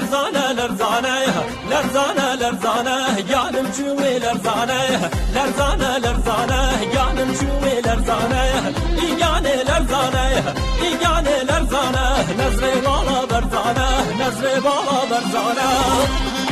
لرزانه لرزانه لرزانه لرزانه جانم شوي لرزانه لرزانه لرزانه جانم شوي لرزانه إيجاني لرزانه إيجاني لرزانه نزري بالا برزانه نزري بالا برزانه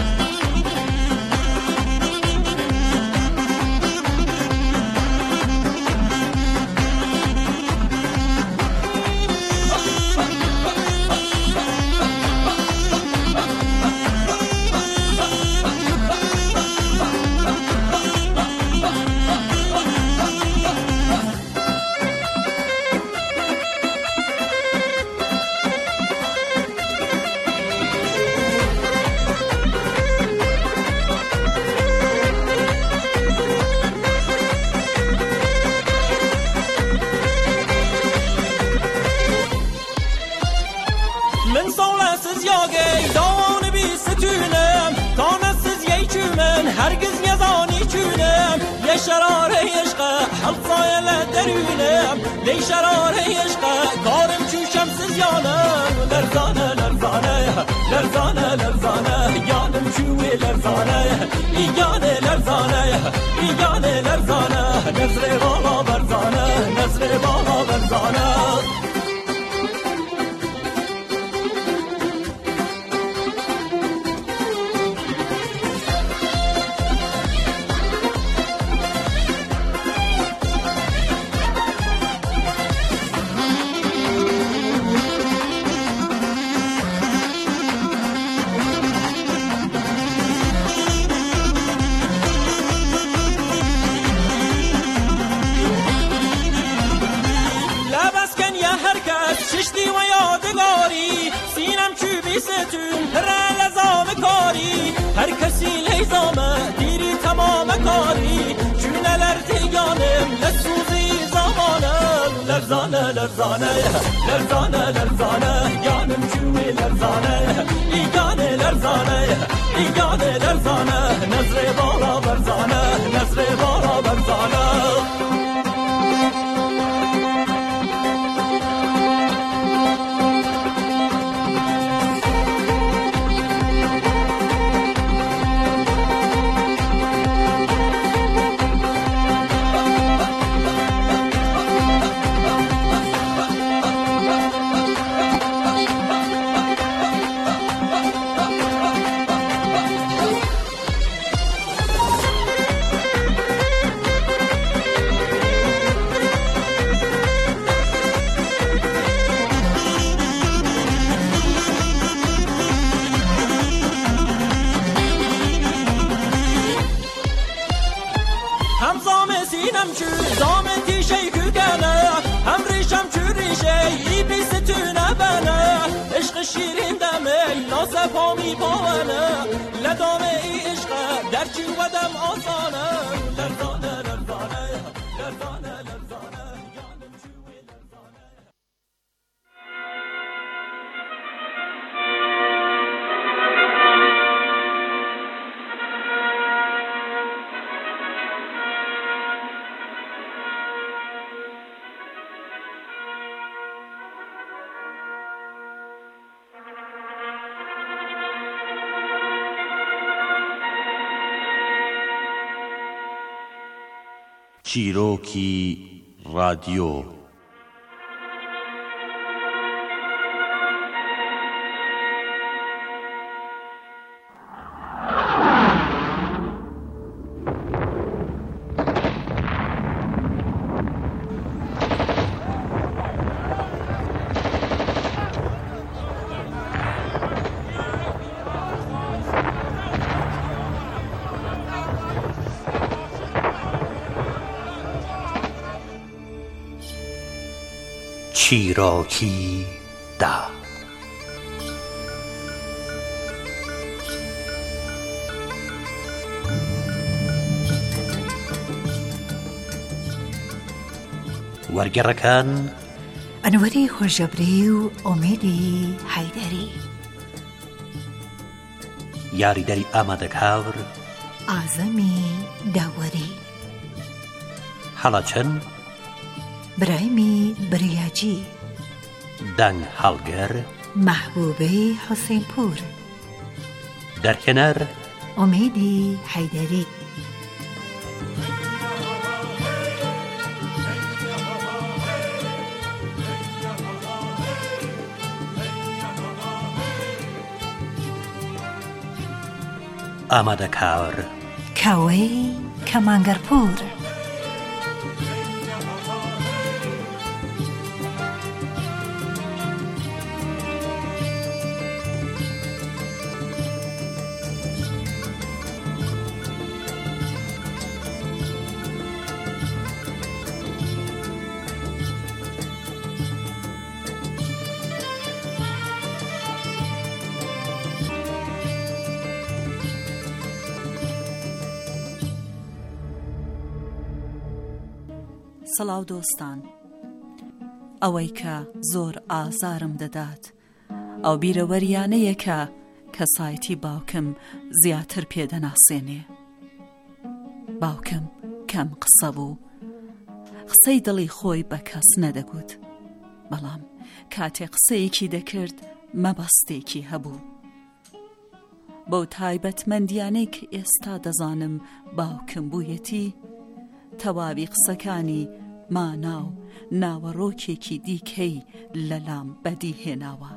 هرگز یزانی چونم لی شرار عشق حلصای لدرونم لی شرار عشق کارم چوشم سزیانم لرزانه لرزانه لرزانه لرزانه یانم چوی لرزانه ایگانه لرزانه ایگانه لرزانه نظر بالا برزانه نظر بالا برزانه ششتی و یادگاری سینم چوبی ستون پر لزام کاری هر کسی لیزامه دیری تمام کاری چونه لرزیانم لسوزی زمانم لرزانه لرزانه لرزانه لرزانه جانم چوی لرزانه ایگانه لرزانه ایگانه لرزانه نظر بالا برزانه نظر بالا برزانه شیرین دمه نازه پامی باونه لدامه ای عشقه درچی ودم آسانه لرزانه لرزانه لرزانه لرزانه یانم جوی لرزانه چیروکی رادیو چیراکی ده وەرگێڕەکان ئەنوەری خۆشەبری و ئۆمێدی حەیدەری، یاریدەری ئامادەکاور ئازەمی داوەری، هەڵەچەن برایمی بریاجی، دەنگ هەڵگەر محبوبەی حوسێنپور، در کنار امیدی حیدری. ئامادەکار کاوەی کەمانگەرپور. سەڵاو دۆستان، ئەوەی کە زۆر ئازارم دەدات ئەو بیرەوەریانەیەکە کە سایتی باوکم زیاتر پێدەناسێنێ. باوکم کەم قسە بوو، قسەی دڵی خۆی بە کەس نەدەگوت، بەڵام کاتێ قسەیەکی دەکرد مەبەستێکی هەبوو. بەو تایبەتمەندیانەی کە ئێستا دەزانم باوکم بوویەتی، تەواوی قسەکانی مانا و ناوەڕۆکێکی دیکەی لەلام بەدی هێناوە.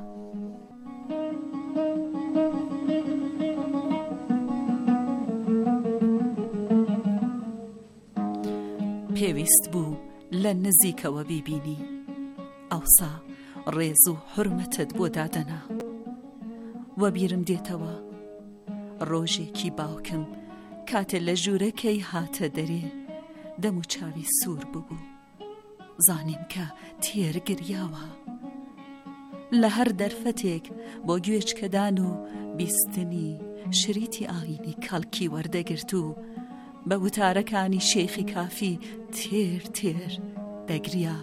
پێویست بوو لە نزیکەوە بیبینی، ئەوسا ڕێز و حورمەتت بۆ دادەنا. وە بیرم دێتەوە ڕۆژێکی باوکم کاتێ لە ژوورەکەی هاتە دەرێ، دەم و چاوی سوور ببوو. زانیم کە تێرگریاوە. لە هەر دەرفەتێک بۆ گوێچکەدان و بیستنی شریتی ئاینی کەڵکی وەردەگرت و بە وتارەکانی شێخی کافی تێر تێر دەگریا.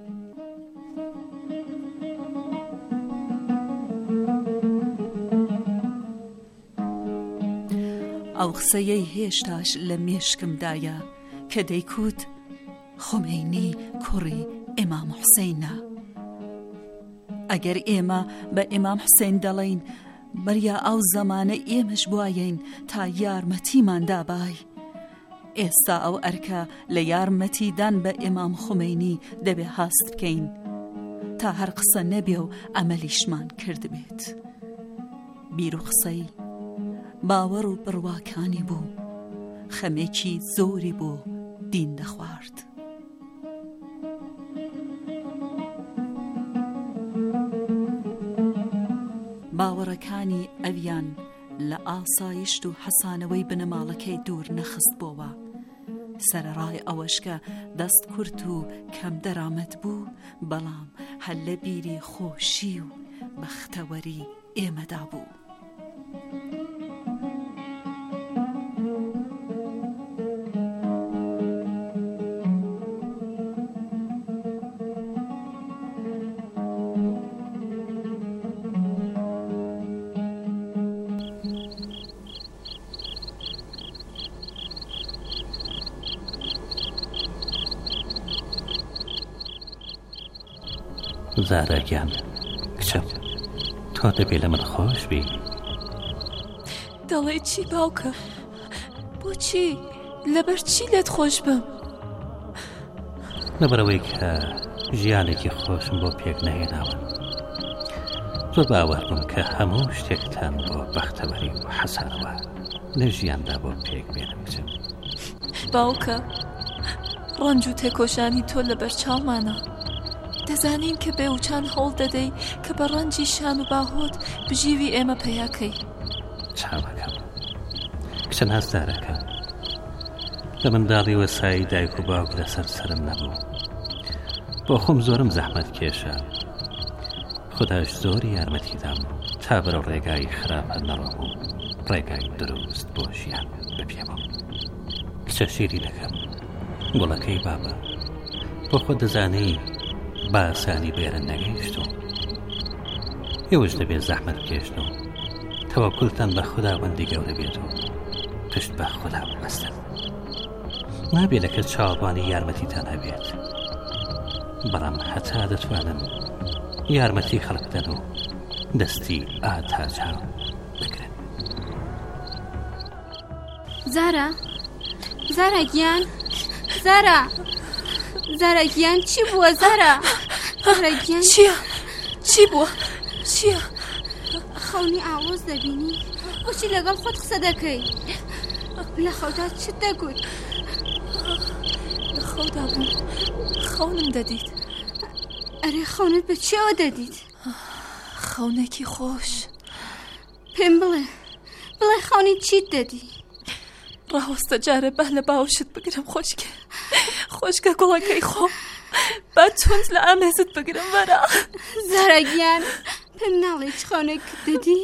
ئەو قسەیەی هێشتاش لە مێشکمدایە کە دەیکوت خۆمەینی کوڕی ئیمام حوسێنە. ئەگەر ئێمە بە ئیمام حوسێن دەڵێین بەریا ئەو زەمانە ئێمەش بوایین تا یارمەتیمان دابای، ئێستا ئەو ئەرکە لە یارمەتیدان بە ئیمام خۆمەینی دەبێ هاست بکەین تا هەر قسە نەبێ و ئەمەلیشمان کرد بێت. بیر و قسەی باوەڕ و بڕواکانی بوو، خەمێکی زۆری بۆ دین دەخوارد. باوەڕەکانی ئەویان لە ئاسایشت و حەسانەوەی بنەماڵەکەی دوور نەخست بۆوە. سەرەڕای ئەوەش کە دەست کورت و کەم دەرامەت بوو، بەڵام هەر لە بیری خۆشی و بەختەوەری ئێمەدا بوو. زارەگیان کچم، تۆ دەبێ لە من خۆش بی. دەڵێ چی باوکە؟ بۆچی؟ لەبەر چی لێت خۆش بم؟ لەبەرەوەی کە ژیانێکی خۆشم بۆ پێک نەهێناوە. زۆر باوەڕ بووم کە هەموو شتێکتان بۆ بەختەوەری و حەسانەوە لە ژیاندا بۆ پێک بێنم کچم. باوکە، ڕەنج و تێکۆشانی تۆ لەبەر چاومانە. دەزانین کە بێ و چان هەوڵ دەدەی کە بە ڕەنجی شان و باهۆت بژیوی ئێمە پەیاکەی. چاوەکەم کچە نازدارەکە، لە منداڵی وەسایی دایک و باوک لەسەر سرم نەبوو. بۆ خۆم زۆرم زەحمەت کێشە، خوداش زۆری یارمەتیدام تا بەرە ڕێگای خراپە نەڕۆم و ڕێگای دروست بۆ ژیان بپێمەم. کچە شیری دەکەم، گوڵەکەی بابە، بۆ خۆ دەزانی باسانی بێرە نەگەیشتم. ئێوەش دەبێت زەحمەت بکێشن و تەوەکولتان بە خوداوەندی گەورە بێت و پشت بە خوددا ببەستن. نابێت لە کەس چاوەڕوانی یارمەتیتان هەبێت، بەڵام هەتا دەتوانن یارمەتی خەڵک بدەن و دەستی ئاتاچاو بگرن. زارا گیان زارا گیان چی بووە زارا گیان چی بووە چییە؟ خەونی ئاڵۆز دەبینی بۆچی لەگەڵ خۆت قسە دەکەی؟ لە خەودا چت دەگوت؟ لە خەودا بووم خەونم دەدیت. ئەرێ خەونت بە چیەوە دەدیت؟ خەونێکی خۆش. پێم بڵێ خەونی چیت دەدی؟ ڕاوەستە جارە بە لە باوشت بگرم خۆشکە گوڵەکەی خۆم با تونت لە ئامێزت بگرم وەرە. زارا گیان پێم ناڵێ چ خەونێک دەدی؟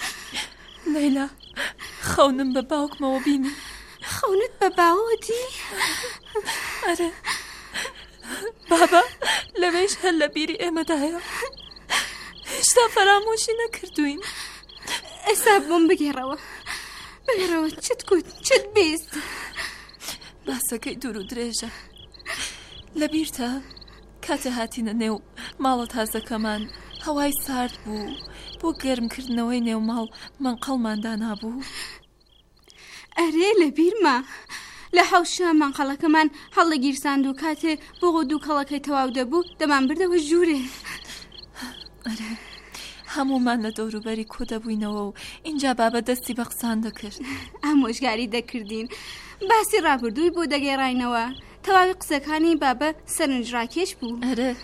لەیلا خەونم بە باوکمەوە بینی. خەونت بە باوەتی؟ ئەرێ بابا لەوێش هەر لە بیری ئێمەدایە هێشتا فەرامۆشی نەکردوین. ئێستا بۆم بگێڕەوە چت گوت چت بیست؟ باسەکەی دوور و درێژە. لەبیرتە کاتە هاتینە نێو ماڵە تازەکەمان هەوای سارد بوو بۆ گەرمکردنەوەی نێو ماڵ مەنقەڵماندا نابوو. ئەرێ لەبیرمە لە حەوشە مەنقەڵەکەمان هەڵە گیرساند و کاتێ بۆ دوو کەڵەکەی تەواو دەبوو دەمان بردەوە ژوورێ. ئەرێ هەمومان لە دەوروبەری کۆ دەبووینەوە و اینجا بابە دەستی بە قسان دەکرد. ئامۆژگاری دەکردین باسی ڕابردووی بۆ دەگێڕاینەوە. تەواوی قسەکانی بابە سەرنجڕاکێش بوو.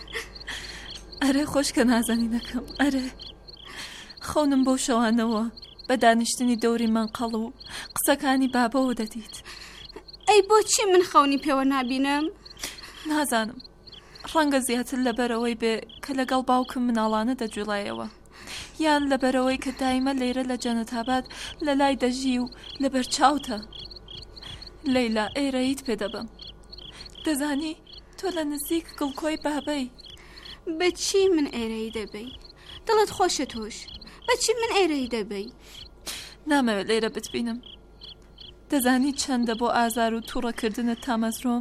ئەرێ خۆشکە نازانینەکەم. ئەرێ خەونم بۆ شەوانەوە بە دانیشتنی دەوری مەنقەڵ و قسەکانی بابەوە دەدیت. ئەی بۆچی من خەونی پێوە نابینم؟ نازانم ڕەنگە زیاتر لەبەرەوەی بێ کە لەگەڵ باوکم مناڵانە دەجوڵایەوە یان لەبەرەوەی کە دایمە لێرە لە جەنەتاباد لە لای دەژی و لەبەر چاوتە. لەیلا ئێرەیت پێ دەبم. دەزانی تۆ لە نزیک گڵکۆی بابەی. بەچی من ئێرەی دەبەی؟ دڵت خۆشە تۆش بەچی من ئێرەی دەبەی؟ نامەوێت لێرە بتبینم. دەزانی چەندە بۆ ئازار و تووڕەکردنت تامەزرۆم؟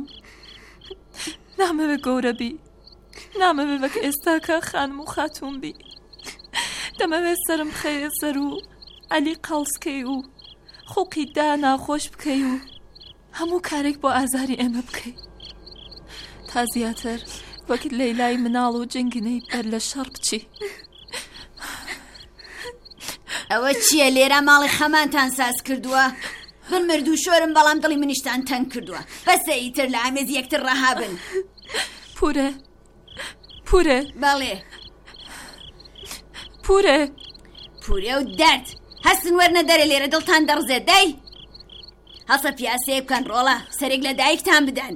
نامەوێت گەورە بی نامەوێت وەک ئێستاکە خانم و خاتوون بی. دەمەوێت سرم خەیە سەر و عەلی قەڵسکەی و خوڵقی دا ناخۆش بکەی و هەموو کارێک بۆ ئازاری ئێمە بکەی تا زیاتر وەک لەیلای مناڵ و جنگنەی بەر لە شەڕ بچی. ئەوە چییە لێرە ماڵی خەمانتان ساز کردووە؟ من مردوو شۆرم بەڵام دڵی منیشتان تەنگ کردووە. بەسە ئیتر لە ئامێز یەکتر ڕەهابن. پورە بەڵێ پورێ و دەرد هەستن وەرنە دەرە لێرە دڵتان دەڕزێت دای هەسە پیاسەیە بکەن ڕۆڵە سەرێک لە دایکتان بدەن.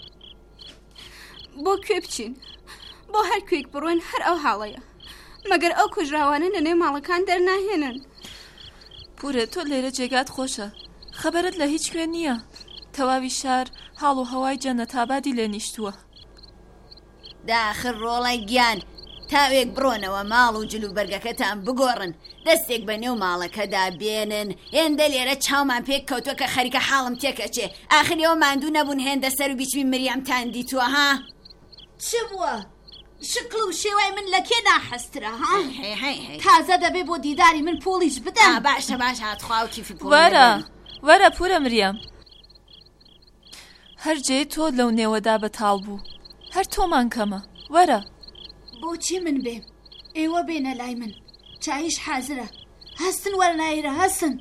بۆ کوێ بچین؟ بۆ هەر کوێک بڕۆین هەر ئەو حاڵەیە مەگەر ئەو کوژراوانە لە نێو ماڵەکان دەرناهێنن. پورێ تۆ لێرە جێگات خۆشە خەبەرت لە هیچ کوێ نییە. تەواوی شار هاڵ و هەوای جەنەتابادی لێ نیشتووە. داخر ڕۆڵای گیان تاوێک بڕۆنەوە ماڵ و جلوبەرگەکەتان بگۆڕن دەستێک بە نێو ماڵەکەدا بێنن. هێندە لێرە چاومان پێک کەوتووە کە خەریکە حاڵم تێکەچێ. ئاخرەوە ماندوو نەبوون هێندە سەر و بیچوی مریەمتان دیتووە ها؟ چ بووە؟ شکل و شێوای من لە کێ ناحەسترە ها؟ تازە دەبێ بۆ دیداری من پۆلیش بدەم. باشە هاتخوا و کیفی پۆڵ. وەرە پورە مریەم. هەر جێ تۆ لەو نێوەدا بەتاڵ بوو هەر تۆمان کەمە. وەرە بۆچی من بێم؟ ئێوە بێنە لای من چایش حازرە. هەستن وەرنایرە هەستن.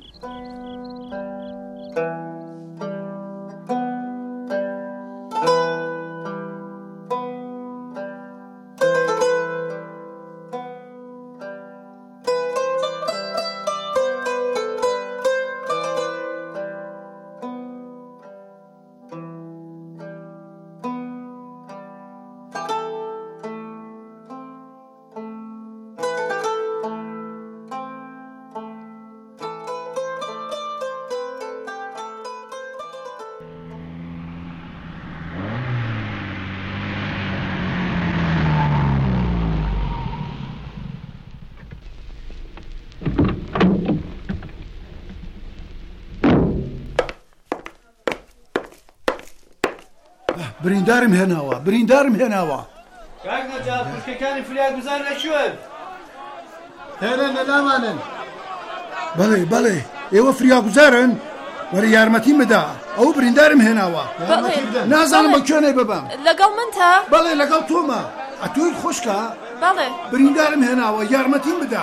بریندارم هێناوە کاک نەجار خوشکەکانی فریاد گوزار لەکوێن؟ هێنن لە لامانن. بەڵێ ئێوە فریاگوزارن؟ وەرە یارمەتی بدا ئەو بریندارم هێناوە نازانم بە کوێنەی ببەم لەگەڵ من تا بەڵێ لەگەڵ تۆمە ئەتۆی خۆشکە بەڵێ بریندارم هێناوە یارمەتیم بدا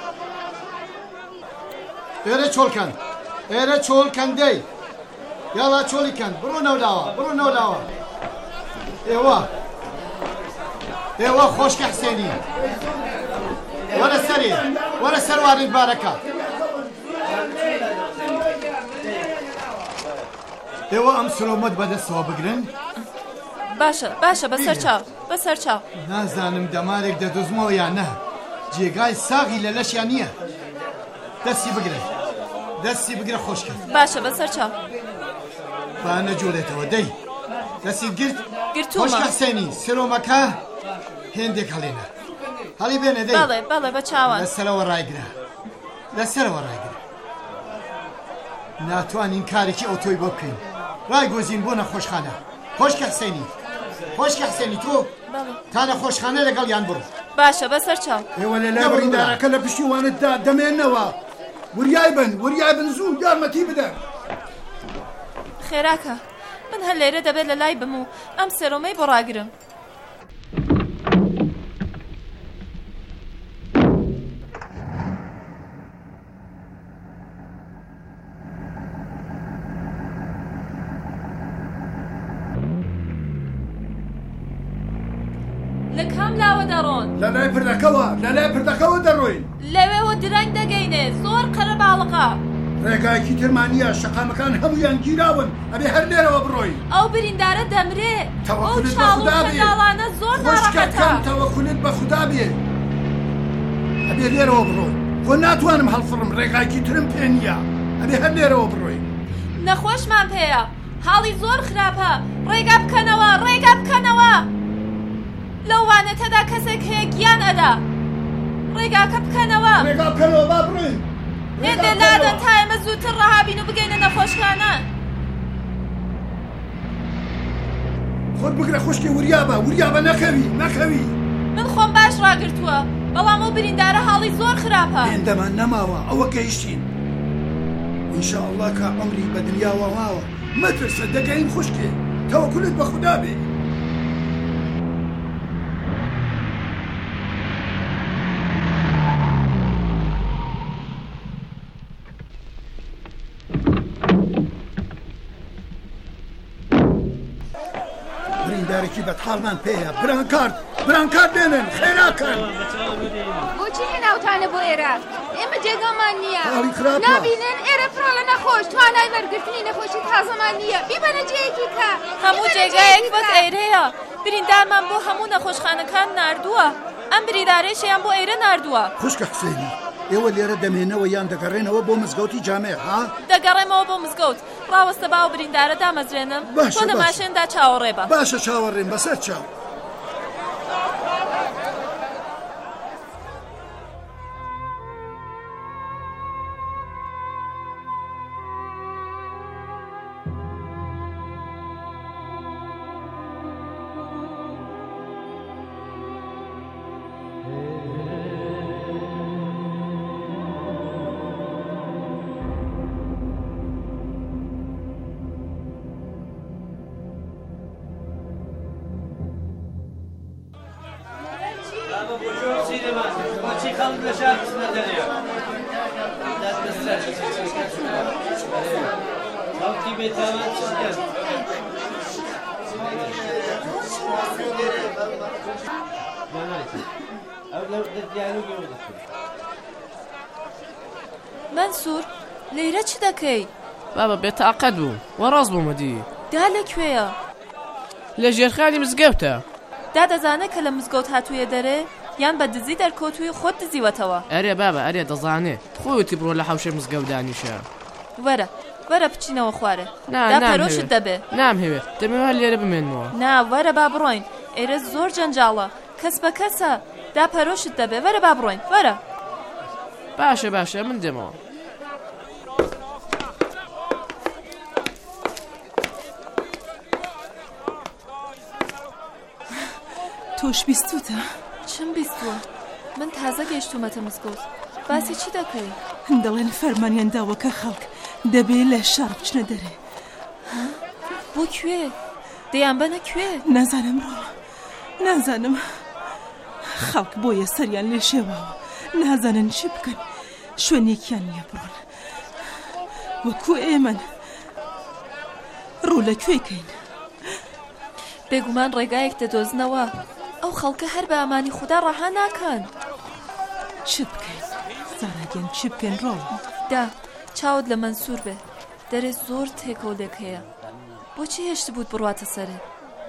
ئێرە چۆڵکەن ئێرە چۆڵکەن دەی یاڵا چۆڵیکەن بڕۆ نەوداوە ئێوە خۆشکە حسێنی وەرە سەرواری بارەکە ئێوە ئەم سرۆمەت بەدەستەوە بگرن باشە بەسەر چاو نازانم دەمارێک دەدۆزمەوە یان نە جێگای ساغی لە لەشیان نییە دەستی بگرە خۆشکە باشە بەسەر چاو با نەجۆڵێتەوە دەی دەستی گرتومە خۆشکە حسێنی سرۆمەکە هێندێک هەڵێنە هەڵی بێنە دەی بەڵێ بە چاوان لەسەرەوە ڕایگرە ناتوانین کارێکی ئۆتۆی بۆ بکەین ڕایگۆزین بۆ نەخۆشخانە خۆشکە حسێنی تۆ تا نەخۆشخانە لەگەڵ یان بڕۆ باشە بەسەر چاو ئێوە لەلای بریندارەکە لە پشتیوانتدا دەمێننەوە وریای بن زوو یارمەتی بدەن خێراکە من هەر لێرە دەبێت لە لای بم و ئەم سەرۆمەی بۆ ڕاگرم لە کام لاوە دەڕۆن لەلای پردەکەوە دەڕۆین لەوێوە درەنگ دەگەینێ زۆر قەرە باڵقا ڕێگایکی ترمانیە شەقامەکان هەمویان گیراون ئەبێ هەر لێرەوە بڕۆین ئەو بریندارە دەمرێ ئەو چاڵ و خەنداڵانە زۆر ناڕەحەتە تەوەکولت بە خودا بێ ئەبێ لێرەوە بڕۆین خۆ ناتوانم هەڵفڕم ڕێگایکی ترم پێ نییە ئەبێ هەر لێرەوە بڕۆین نەخۆشمان پێیە حاڵی زۆر خراپە ڕێگا بکەنەوە لەو وانەتەدا کەسێک هەیە گیان ئەدا ڕێگاکە بکەنەوە با بڕۆین هێندێ لادەن تا ئێمە زووتر ڕەهابین و بگەینە نەخۆشخانە خۆت بگرە خوشکی وریابە نەکەوی من خۆم باش ڕاگرتووە بەڵام ئەو بریندارە حاڵی زۆر خراپە هێندەمان نەماوە ئەوە گەیشتین ئینشاءالله کە عەمری بە دنیاوە ماوە مەترسە دەگەین خوشکێ تەوەکولت بە خودا بێ بریندارێکی بەتاڵمان پێیە برانکارد بێنن خێراکەن بۆچی هێناوتانە بۆ ئێرە ئێمە جێگەمان نییە نابینن ئێرە پڕۆ لە نەخۆش توانای وەرگرتنی نەخۆشی تازەمان نییە بیبەنە جێیەکی کە هەموو جێگایەک بەس ئێرەیە بریندارمان بۆ هەموو نەخۆشخانەکان ناردووە ئەم بریندارێشیان بۆ ئێرە ناردووە خوشکە حسێنی ئێوە لێرە دەمێنەوە یان دەگەڕێنەوە بۆ مزگەوتی جامێ ها دەگەڕێمەوە بۆ مزگەوت ڕاوەستە باو بریندارە دامەزرێنم تۆ لە ماشێندا چاوەڕێ بە باشە چاوەڕێم بەسەر چاو منسوور لێرە چ دەکەی؟ بابا بێتاقەت بوو وەڕاست بوومەدی دا لەکوێیە؟ لە ژێرخانی مزگەوتە دادەزانێت کە لە مزگەوت هاتوویە دەرێ یان بە دزی دەرکەوتووی خۆت دزیوەتەوە؟ ئەرێ بابا ئەرێ دەزانێ خۆیەتی بڕۆ لە حەوشە مزگەوتدانیشە وەرە بچینەوە خوارێ دا پەرۆشت دەبێ نامهەوێت دەمەوە لێرە بمێنمەوە نا وەرە با بڕۆین ئێرە زۆر جەنجاڵە کەس بە کەسە دا پەرۆشت دەبێ وەرە با بڕۆین وەرە باشە من دێمەوە تۆش بیستوتە؟ چم بیستووە؟ من تازە گەیشتومەتە مزگەوت باسی چی دەکەی؟ دەڵێن فەرمانیان داوە کە خەڵک دەبێ لە شار بچنە دەرێ. بۆ کوێ؟ دەیان بەنە کوێ؟ نازانم ڕۆڵە، نازانم. خەڵک بۆیە سەریان لێ شێواوە، نازانن چی بکەن، شوێنێکیان نییە بڕۆن. وەکو ئێمەن ڕوو لە کوێکەین. بێگومان ڕێگایەک دەدۆزنەوە، ئەو خەڵکە هەر بە ئامانی خوددا ڕەها ناکەن. چی بکەین؟ زارەگەن چی بکەین ڕۆڵە؟ دا چاوت لە مەنسوور بێ، دەرێ زۆر تێکەولێک هەیە. بۆچی هێشت بووت بڕواتە سەرێ؟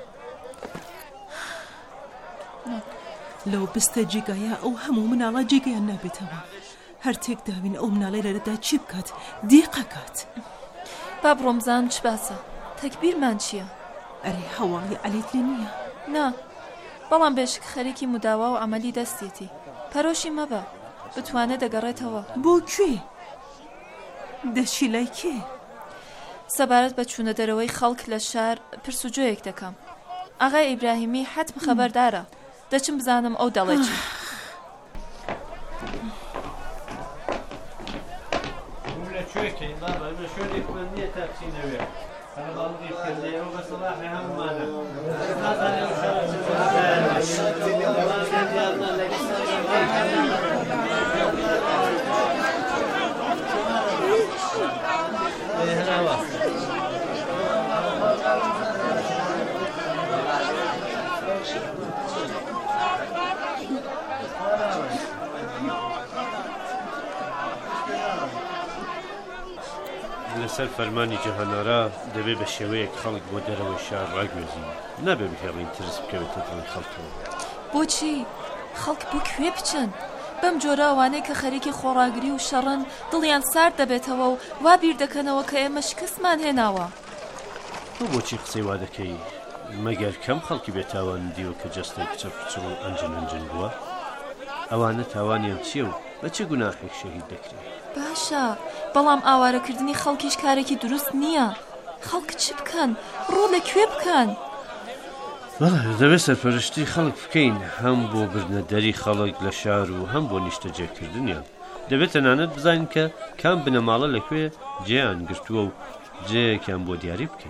لەو بستە جێگایە ئەو هەموو مناڵە جێگەیان نابێتەوە. هەر تێک داوین ئەو مناڵەی لەرەدا چی بکات؟ دیقەکات. با بڕۆمزان چ باسە؟ تەکبیرمان چییە؟ ئەرێ هەواڵی عەلیت لێ نییە؟ نا، بەڵام بێشک خەریکی مداوا و ئەمەلی دەستێتی. پەرۆشی مەبە، بتوانێت دەگەڕێتەوە. بۆ کوێ؟ دەچی لای کێ؟ سەبارەت بە چوونە دەرەوەی خەڵک لە شار پرسوجۆیەک دەکەم. ئاغای ئیبراهیمی حەتم خەبەردارە، دەچم بزانم ئەو دەڵێ چی. شوێکین بابا ئەمە شوێنێکمان نییە تا بچینەوێ. هەر باڵغی کردەوە بە سەڵاحی هەمومانە. لەسەر فەرمانی جەهانارا دەبێت بە شێوەیەک خەڵک بۆ دەرەوەی شار ڕاگوێزین، نابێ بهێڵین ترس بکەوێتە دڵی خەڵکەوە. بۆچی؟ خەڵک بۆ کوێ بچن؟ بەم جۆرە ئەوانەی کە خەریکی خۆڕاگری و شەڕن دڵیان سارد دەبێتەوە و وا بیر دەکەنەوە کە ئێمە شکستمان هێناوە. تۆ بۆچی قسەی وا دەکەی؟ مەگەر کەم خەڵکی بێتاوان دیوە کە جەستەی کچە پچڵ و ئەنجن بووە؟ ئەوانە تاوانیان چییە و بە چه گوناحێک شەهید دەکرێت؟ باشە، بەڵام ئاوارەکردنی خەڵکیش کارێکی دروست نییە. خەڵک چی بکەن؟ ڕوو لەکوێ بکەن؟ بەڵێ دەبێت سەرپەرشتی خەڵک بکەین، هەم بۆ بردنەدەری خەڵک لە شار و هەم بۆ نیشتەجێکردنیان. دەبێت تەنانەت بزانین کە کام بنەماڵە لەکوێ جێیان گرتووە و جێیەکیان بۆ دیاری بکەین.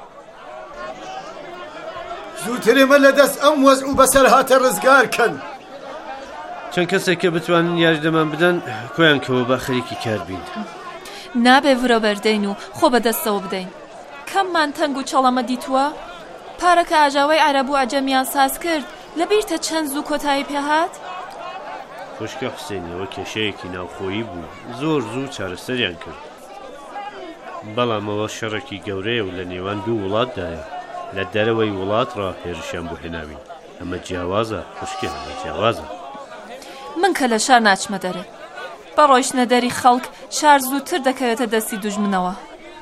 زووتر ئێمە لەدەست ئەم وەزع و بەسەر هاتە ڕزگارکەن. چەند کەسێک کە بتوانن یاریدەمان بدەن کۆیان کەوە با خەریکی کار بین. نابێ ورە بەردەین و خۆ بەدەستەوە بدەین. کەممان تەنگ و چەڵەمە دیتووە؟ پارەکە ئاژاوەی عەرەب و عەجەمیان ساز کرد لەبیرتە چەند زوو کۆتایی پێهات؟ خوشکە حوسێنەوە کێشەیەکی ناوخۆیی بوو، زۆر زوو چارەسەریان کرد. بەڵام ئەوە شەڕێکی گەورەیە و لە نێوان دوو وڵاتدایە، لە دەرەوەی وڵات ڕاهێرشیان بۆ هێناوین. ئەمە جیاوازە خوشکە، ئەمە جیاوازە. من کە لە شار ناچمە دەرێ، بە ڕۆیشتنە دەری خەڵک شار زووتر دەکەوێتە دەستی دوژمنەوە.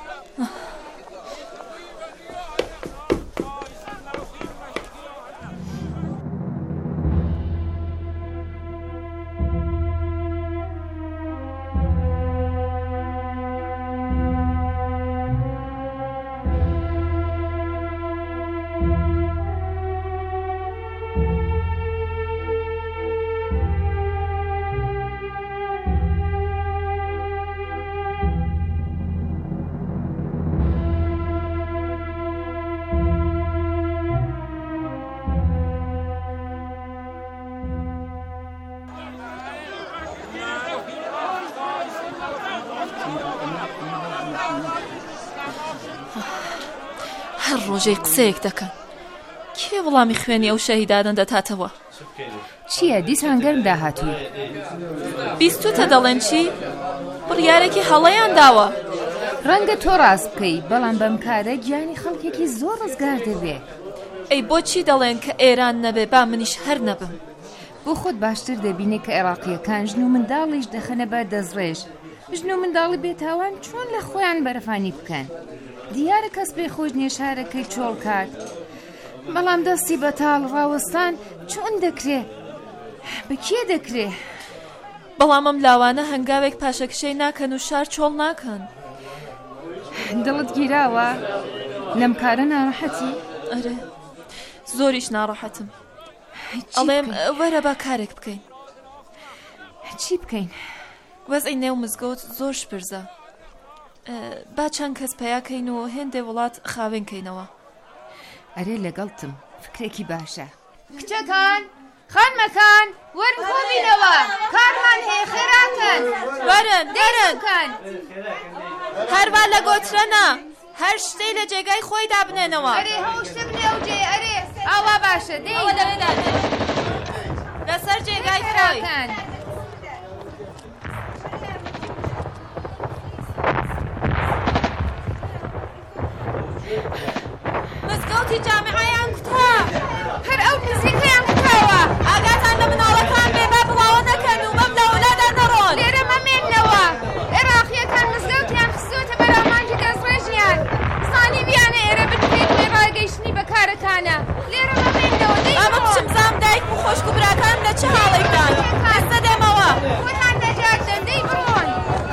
هەر ڕۆژەی قسەیەک دەکەن. کێ وەڵامی خوێنی ئەو شەهیدانە دەتاتەوە؟ چییە دیسان گەرم داهاتووی؟ بیستوتە دەڵێن چی؟ بڕیارێکی هەڵەیان داوە. ڕەنگە تۆ ڕاست بکەی، بەڵام بەم کارە گیانی خەڵکێکی زۆر ڕزگار دەبێ. ئەی بۆچی دەڵێن کە ئێران نەبێ با منیش هەر نەبم؟ بۆ خۆت باشتر دەبینێ کە عێراقیەکان ژن و منداڵیش دەخەنە بەر دەستڕێژ. ژن و منداڵی بێتاوان چۆن لە خۆیان بەرەفانی بکەن؟ دیارە کەس پێی خۆش نییە شارەکەی چۆڵ کات، بەڵام دەستی بەتاڵ ڕاوەستان چۆن دەکرێ؟ بەکێ دەکرێ؟ بەڵام ئەم لاوانە هەنگاوێک پاشەکشەی ناکەن و شار چۆڵ ناکەن. دڵت گیراوە؟ لەم کارە ناڕەحەتی؟ ئەرێ زۆریش ناڕەحەتم. ئەڵێم وەرە با کارێک بکەین. چی بکەین؟ وەزعی نێو مزگەوت زۆر شپرزە. با چەند کەس پەیاکەین و هێندێ وڵات خاوێنکەینەوە. ئەرێ لەگەڵتم فکرێکی باشە. کچەکان خانمەکان وەرن کۆبینەوە کارمان هەیە خێراکەن وەرن دێرەکەن هەروا لە گۆترەنە هەر شتەی لە جێگای خۆی دابنێنەوە. ئەرێ هەموو شتە بنێ ئەو جێ ئەرێ ئاوا باشە دێ لەسەر جێگای خۆی. مزگەوتی جامعەیان کوتا هەر ئەو نزیکەیان کوتاوە. ئاگاتان لە مناڵەکان بێ با بڵاوە نەکەن و مەم لە وەلادا نەڕۆن. لێرە مەمێننەوە عێراقیەکان مزگەوتیان خستووەتە بەرامانگی دەستڕێژیان زانی بیانە ئێرە بنکرێت وێ ڕاگەیشتنی بەکارەکانە. لێرە مەمێننەوە ئەمە بچم زام دایک و خۆشک و براکانم لە چه حاڵێکدان ئێستا دێمەوە خۆتان دەجاردن دەی بڕۆن.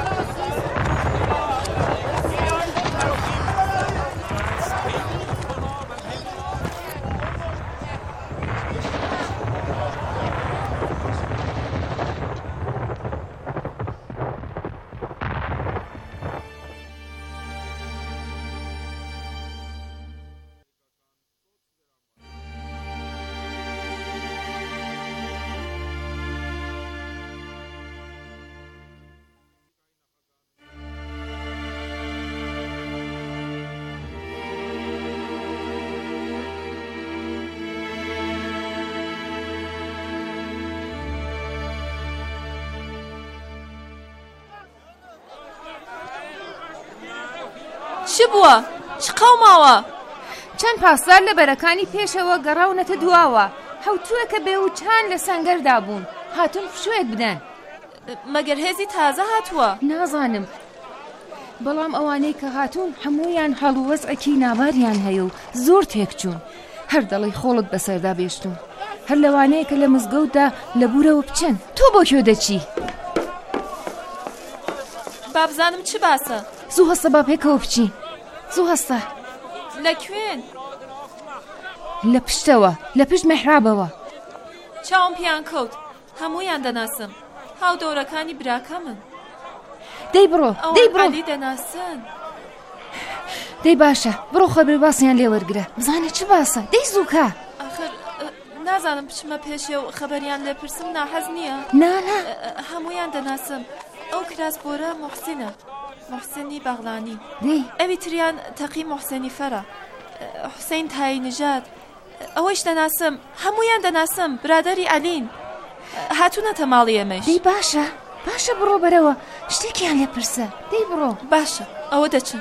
چی بووە؟ چ قەوماوە؟ چەند پاسدار لە بەرەکانی پێشەوە گەڕاونەتە دواوە هەوتووە بێ و چان لە سەنگەردا بوون هاتون فشوێک بدەن. مەگەر هێزی تازە هاتووە؟ نازانم بەڵام ئەوانەی کە هاتوون هەموویان هەڵوەزعێکی ناباریان هەیە و زۆر تێکچوون هەر دەڵی خۆڵت بەسەردا بێشتون هەر لەوانەیە کە لە مزگەوتدا لە بورەوە بچن. تۆ بۆ کێو دەچی؟ بابزانم چی باسە؟ زوو هەستە با پێکەوە بچین. زوو هەستە. لەکوێن؟ لە پشتەوە لە پشت مەحرابەوە. چاوم پیان کەوت هەموویان دەناسم هاو دەورەکانی براکە من. دەی بڕۆ دەی بڕۆ عەلی دەناسن. دەی باشە بڕۆ خەبەر باسییان لێ وەرگرە بزانێ چ باسە. دەی زووکە. ئاخر نازانم بچمە پێشێ و خەبەریان لێ پرسم ناحەز نییە. نانا هەموویان دەناسم. ئەو کراسبۆرە موحسینە موحسینی باغلانی. ئەوی تریان تەقی موحسینی فەرە حوسێن تایی نژاد ئەوەیش دەناسم هەموویان دەناسم برادەری عەلین هاتوونەتە ماڵی ئێمەش. دەی باشە باشە بڕۆ بەرەوە شتێکیان لێ پرسە. دەی بڕۆ. باشە ئەوە دەچن.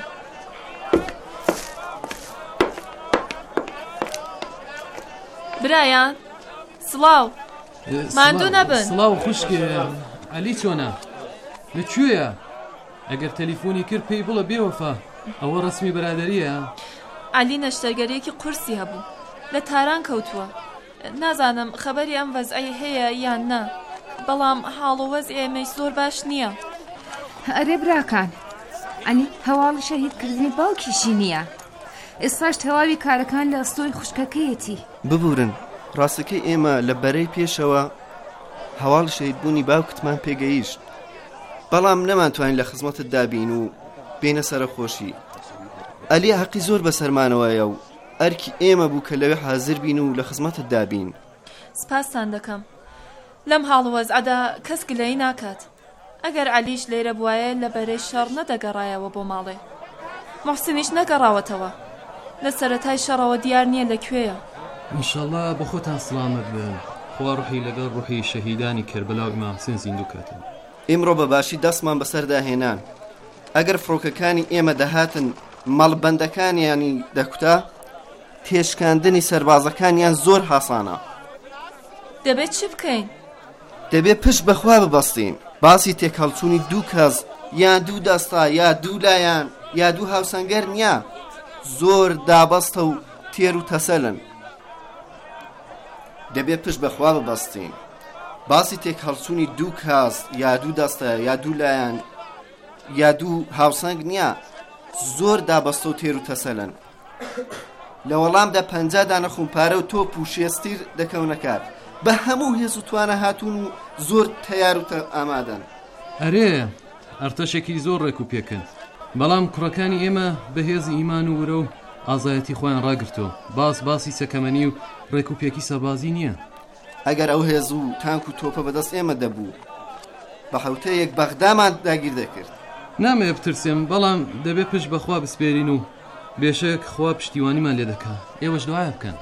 برایان سڵاو ماندوو نەبن. سڵاو خوشکێ عەلی چۆنە لەکوێیە؟ ئەگەر تەلیفۆنی کرد پێی بڵە بێوەفا ئەوە ڕسمی بەرادەریە. عەلی نەشتەرگەرێکی قورسی هەبوو لە تاران کەوتووە نازانم خەبەری ئەم وەزعی هەیە یان نا بەڵام حاڵ و وەزعی ئێمەی زۆر باش نییە. ئەرێ براکان عەلی هەواڵی شەهیدکردنی باوکیشی نییە ئێستاش تەواوی کارەکان لە ئەستۆی خوشکەکەیەتی. ببورن ڕاستەکەی ئێمە لە بەرەی پێشەوە هەواڵ شەهیدبوونی باوکتمان پێگەیشت بەڵام نەمانتوانین لە خزمەتت دابین و بێنە سەرخۆشی. ئەلی حەقی زۆر بەسەرمانەوەیە و ئەرکی ئێمە بوو کە لەوێ حازر بین و لە خزمەتت دابین. سپاسان دەکەم لەم حاڵ وەزعەدا کەس گلەیی ناکات. ئەگەر عەلیش لێرە بوایە لە بەرەی شەڕ نەدەگەڕایەوە بۆ ماڵێ موحسینیش نەگەڕاوەتەوە لە سەرەتای شەڕەوە دیار نییە لەکوێیە. ئینشەڵڵا بە خۆتان سڵامەت بن خوا ڕوحی لەگەڵ ڕوحی شەهیدانی کەربەلا و ئیمام حوسێن زیندوو کاتن. ئیمڕۆ بەباشی دەستمان بەسەردا هێنان ئەگەر فڕۆکەکانی ئێمە دەهاتن مەڵبەندەکانیانی دەکوتا تێشکاندنی سەربازەکانیان زۆر حاسانە. دەبێت چی بکەین؟ دەبێت پشت بەخوا ببەستین باسی تێکەڵچوونی دوو کەس یان دوو دەستا یا دوو لایەن یا دوو هاوسەنگەر نییە زۆر دابەستە و تێر و تەسەلن. دەبێت پشت بەخوا ببەستین باسی تێکەڵچوونی دوو کەس یا دوو دەستە یا دوو لایەن یا دوو هاوسەنگ نییە زۆر دابەستە و تێر و تەسەلن. لە وەڵامدا 50 دانە خونپارە و تۆپ و شێستیر دەکەونەکات بە هەموو هێز و توانە هاتوون و زۆر تەیار و ئامادەن. ئەرێ ئەرتەشێکی زۆر ڕێک و پێکن بەڵام کوڕەکانی ئێمە بەهێزی ئیمان و ورە و ئازایەتی خۆیان ڕاگرتۆ باسی سەکەمەنی و ڕێک و پێکی سەبازی نییە. ئەگەر ئەو هێز و تانک و تۆپە بەدەست ئێمە دەبوو بە حوتەیەک بەغدامان داگیر دەکرد. نامەیە بترسێم، بەڵام دەبێت پشت بەخوا بسپێرین و بێشەک خوا پشتیوانیمان لێ دەکات. ئێوەش دوایە بکەن.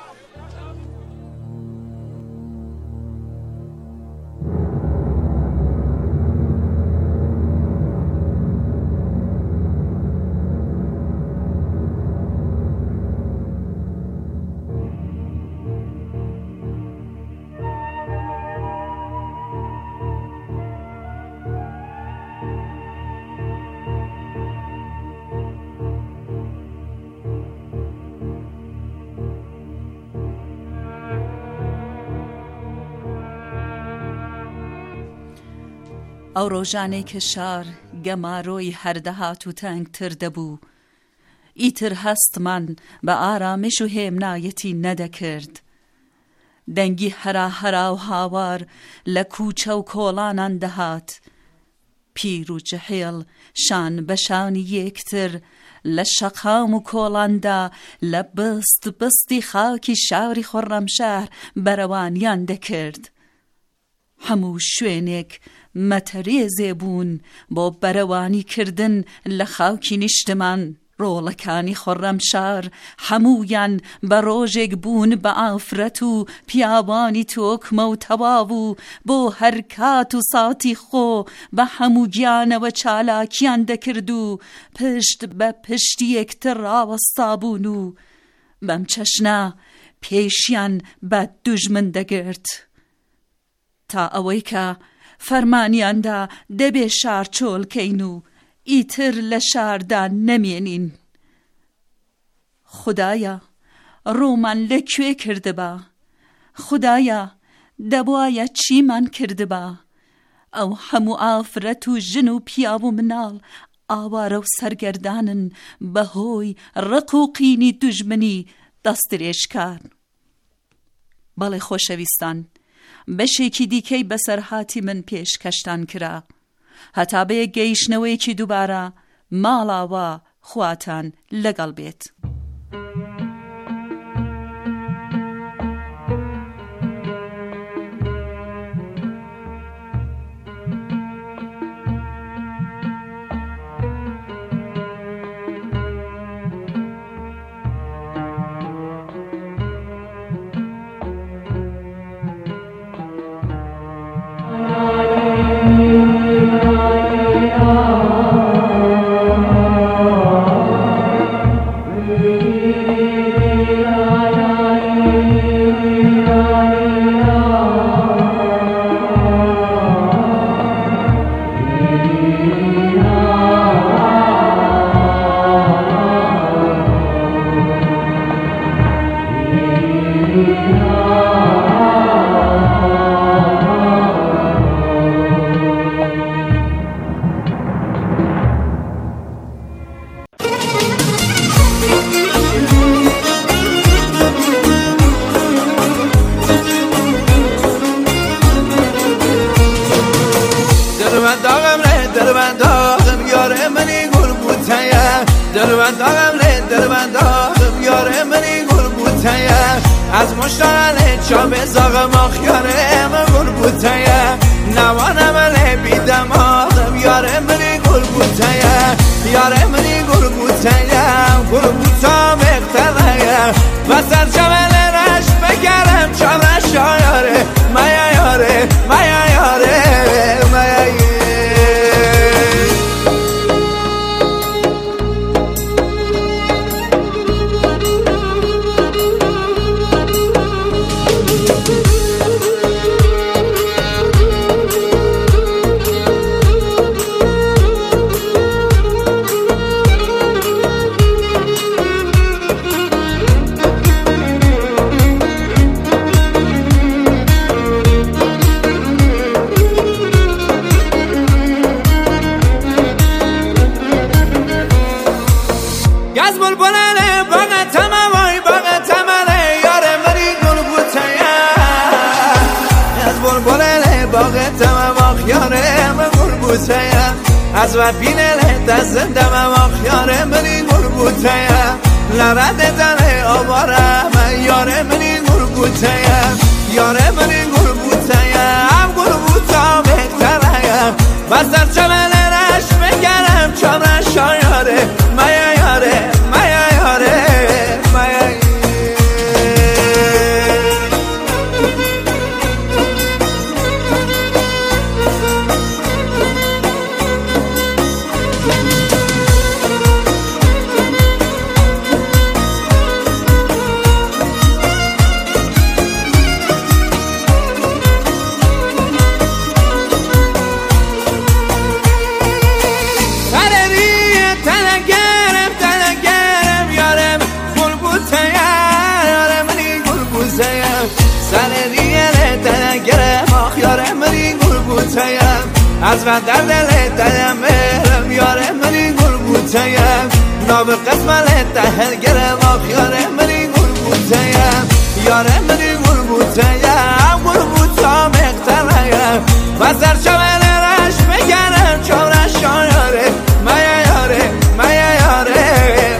ئەو ڕۆژانەی کە شار گەمارۆی هەردەهات و تەنگتر دەبوو، ئیتر هەستمان بە ئارامش و هێمنایەتی نەدەکرد. دەنگی هەرا و هاوار لە کوچە و کۆڵانان دەهات، پیر و جەحێڵ شان بەشانی یەکتر لە شەقام و کۆڵاندا لە بستی خاکی شاری خۆڕەمشار بەرەوانیان دەکرد. هەموو شوێنێک مەتەرێزێ بوون بۆ بەرەوانی کردن لە خاوکی نیشتمان. ڕۆڵەکانی خۆڕەمشار هەموویان بە ڕۆژێک بوون بە ئافرەت و پیاوانی تۆکمە و تەواو و بۆ هەرکات و ساتی خۆ بە هەموو گیانەوە چالاکیان دەکرد و پشت بە پشتی یەکتر ڕاوەستا بوون و بەم چەشنا پێشیان بە دوژمن دەگرت، تا ئەوەی کە فەرمانیاندا دەبێ شار چۆڵکەین و ئیتر لە شاردا نەمێنین. خودایە ڕوومان لەکوێ کردبا، خودایە دەبوایە چیمان کردبا. ئەو هەموو ئافرەت و ژن و پیاو و مناڵ ئاوارە و سەرگەردانن بەهۆی ڕق و قینی دوژمنی دەستدرێژکار. بەڵێ خۆشەویستان، بەشێکی دیکەی بەسەرهاتی من پێشکەشتان کرا، هەتا بێ گەیشتنەوەیەکی دووبارە ماڵاوە خواتان لەگەڵ بێت. از مشتغل چاب زاغم آخیارم گل بوتایا نوانم لی بی دماغم یارم منی گل بوتایا یارم منی گل بوتایا گل بوتام اقتدایا و سرچمل رش بگرم چالش یاره مایا یاره مایا یاره مایا از و بینه دستم آخیار منی گربوته لرد دنه آوارم یار منی گربوته یار منی گربوته هم گربوتا بهتره بسر چمن رش بگرم چمن شایاره میا یاره میا یاره میا از و در دل دلم مهرم یاره منی گربوته‌ام ناب قسمت دهل گرم آخیاره منی گربوته‌ام یاره منی گربوته‌ام گربوتا مقتره‌ام و سرچمن رش بگرم چارش یاره میا یاره میا یاره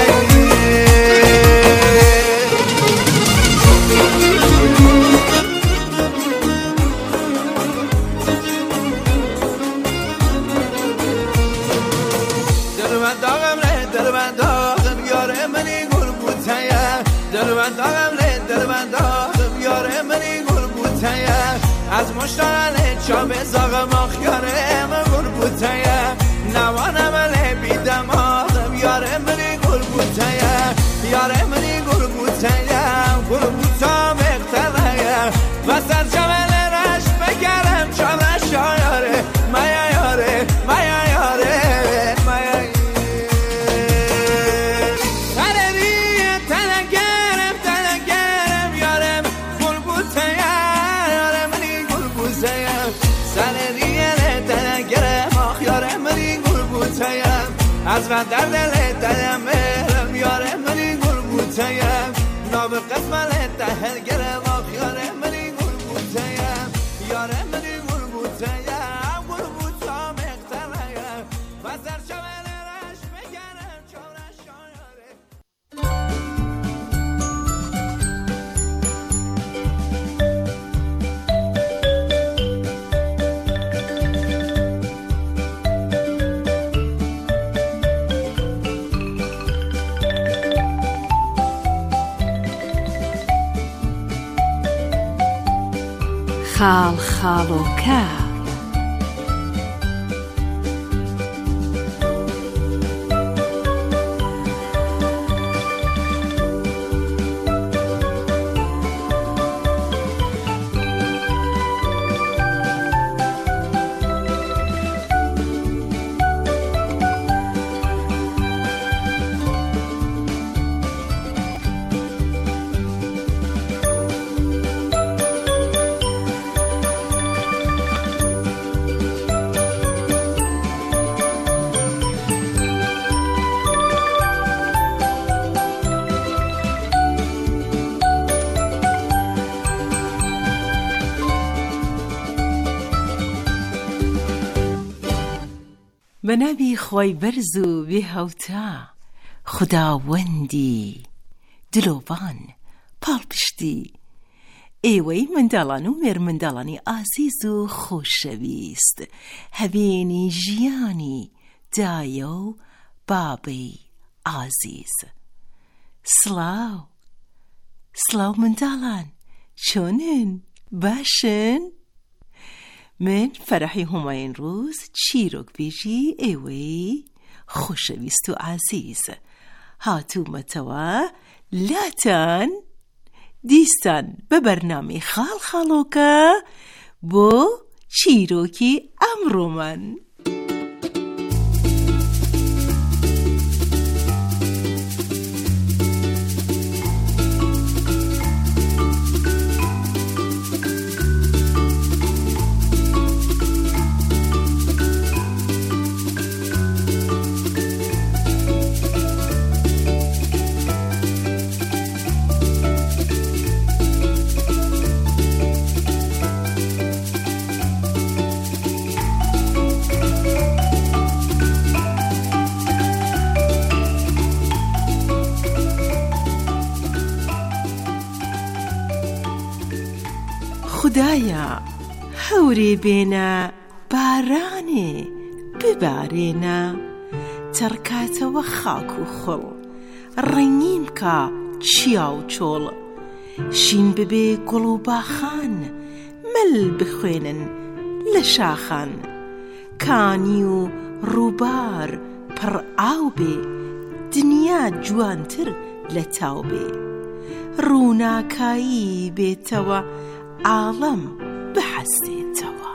از مشتاقانه چاب زاغم آخیاره من گربوته نوانم علی بیدم آغم یاره منی گربوته یاره منی گربوته گربوتا مقتره و سرچمن رش بگرم چارش یاره میا یاره میا یاره میا از و در دل دلم مهرم یاره منی گربوته‌ام ناب قسمت دهل گرم آخیاره منی گربوته‌ام یاره منی گربوته‌ام گربوتا مقتره‌ام و سرچمن رش بگرم چارش یاره خال خالوکە بەناوی خۆی بەرز و بێهەوتا خوداوەندی دلۆڤان پاڵپشتی ئێوەی منداڵان و مێرمنداڵانی ئازیز و خۆشەویست هەڤێنی ژیانی دایە و بابەی ئازیز سڵاو سڵاو منداڵان چۆنن باشن؟ من فەرەحی هۆماین ڕۆز چیرۆکبێژی ئێوەی خۆشەویست و ئازیز هاتوومەتەوە لاتان دیسان بە بەرنامەی خاڵ خاڵۆکە بۆ چیرۆکی ئەمڕۆمان. خودایە هەورێ بێنە بارانێ ببارێنە تەڕکاتەوە خاک و خۆڵ ڕەنگین بکە چیا و چۆڵ شین ببێ گوڵ و باخان مەل بخوێنن لە شاخان کانی و ڕووبار پڕ ئاو بێ دنیا جوانتر لە تاو بێ ڕووناکایی بێتەوە عاڵەم بحەسێتەوە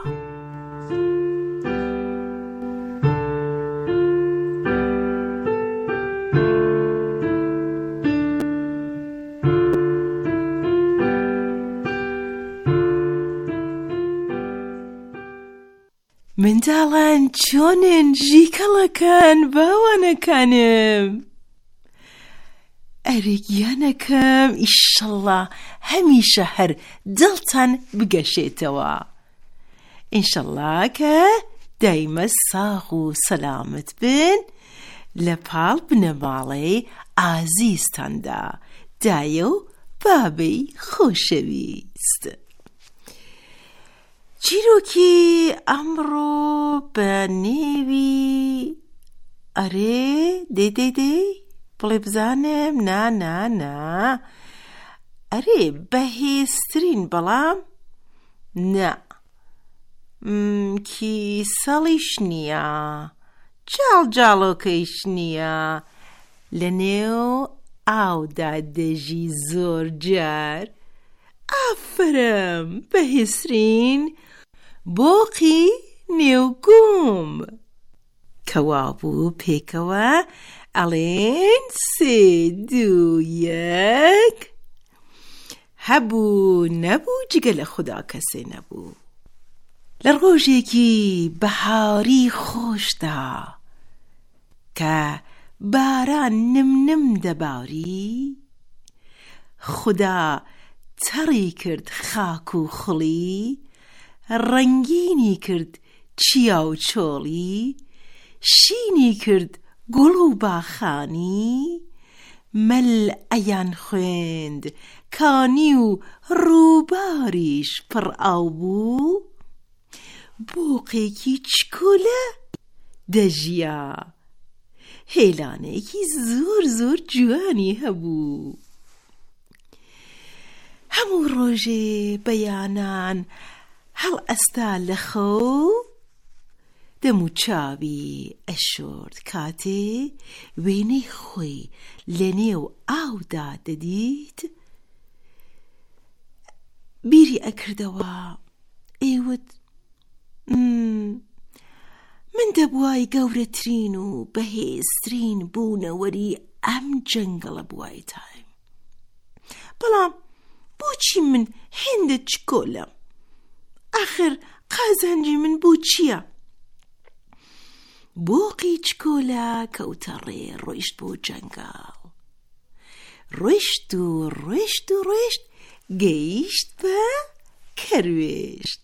منداڵان چۆنن ژیکەڵەکان باوانەکانم ئەرێگیانەکەم ئیشەڵڵا هەمیشە هەر دڵتان بگەشێتەوە ئینشەڵڵا کە دایمە ساغ و سەلامت بن لە پاڵ بنەماڵەی ئازیزتاندا دایە و بابەی خۆشەویست چیرۆکی ئەمڕۆ بە نێوی ئەرێ دەی بڵێ بزانم نا ئەرێ بەهێزترین بەڵام نا کیسەڵیش نییە جاڵجاڵۆکەیش نییە لە نێو ئاودا دەژی زۆر جار ئافرم بەهێزترین بۆقی نێوگوم کەوا بوو پێکەوە ئەڵێن 3 2 1 هەبوو نەبوو جگە لە خوددا کەسێ نەبوو لە ڕۆژێکی بەهاری خۆشدا کە باران نم دەباری خوددا تەڕی کرد خاک و خڵی ڕەنگینی کرد چیا و چۆڵی شینی کرد گوڵ و باخانی مەل ئەیان خوێند کانی و ڕووباریش پڕ ئاو بوو بۆقێکی چکۆلە دەژیا هێلانێکی زۆر جوانی هەبوو هەموو ڕۆژێ بەیانان هەڵ ئەستا لە خەو دەم و چاوی ئەشۆرد کاتێ وێنەی خۆی لە نێو ئاودا دەدیت بیری ئەکردەوە ئێوت من دەبوای گەورەترین و بەهێزترین بوونەوەری ئەم جەنگەڵە بوای تایم بەڵام بۆچی من هێندە چکۆلەم ئاخر قازانجی من بۆ چییە بۆقی چکۆلە کەوتە ڕێ ڕۆیشت بۆ جەنگاڵ ڕۆیشت گەیشت بە کەروێشت